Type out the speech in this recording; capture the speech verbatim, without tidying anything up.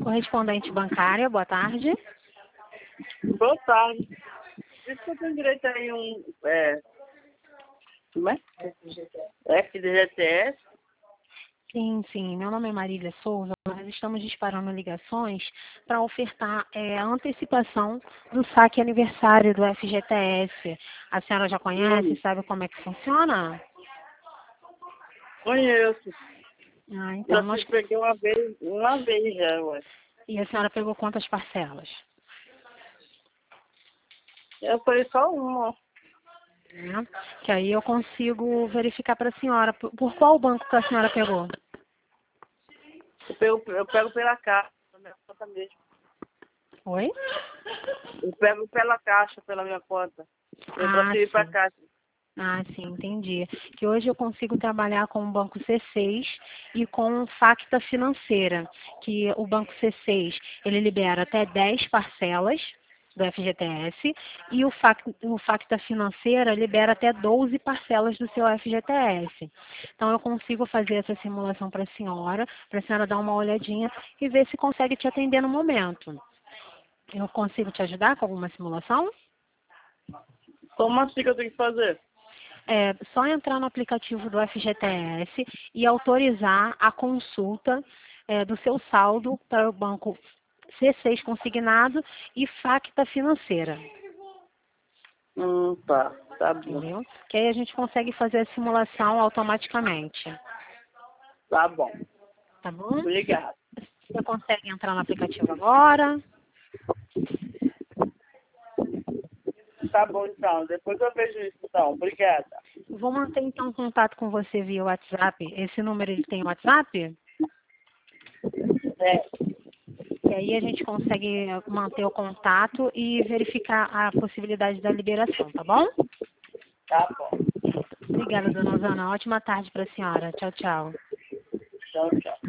Correspondente bancária, boa tarde. Boa tarde. Diz que eu tenho direito aí um. É, como é? F G T S? Sim, sim. Meu nome é Marília Souza. Nós estamos disparando ligações para ofertar é, a antecipação do saque aniversário do F G T S. A senhora já conhece, Hum, sabe como é que funciona? conheço. Ah, então Já nós... te peguei uma vez, uma vez já, ué. E a senhora pegou quantas parcelas? Eu falei só uma. Né? Que aí eu consigo verificar para a senhora. Por, por qual banco que a senhora pegou? Eu pego, eu pego pela caixa, pela minha conta mesmo. Oi? Eu pego pela caixa, pela minha conta. Eu Ah, transferi pra sim. caixa. Ah, sim, entendi. Que hoje eu consigo trabalhar com o Banco C seis e com Facta Financeira, que o Banco C seis, ele libera até dez parcelas do F G T S e o Facta, o Facta Financeira libera até doze parcelas do seu F G T S. Então eu consigo fazer essa simulação para a senhora, para a senhora dar uma olhadinha e ver se consegue te atender no momento. Eu consigo te ajudar com alguma simulação? Como assim que eu tenho que fazer? É só entrar no aplicativo do F G T S e autorizar a consulta é, do seu saldo para o banco C seis consignado e Facta Financeira, Hum, tá. Tá bom. entendeu? Que aí a gente consegue fazer a simulação automaticamente, Tá bom. tá bom? Obrigado. Você consegue entrar no aplicativo agora? Tá bom, então. Depois eu vejo isso, então. Obrigada. Vou manter então contato com você via WhatsApp. Esse número ele tem WhatsApp? É, E aí a gente consegue manter o contato e verificar a possibilidade da liberação, tá bom? tá bom. Obrigada, dona Osana. Ótima tarde para a senhora. Tchau, tchau. Tchau, tchau.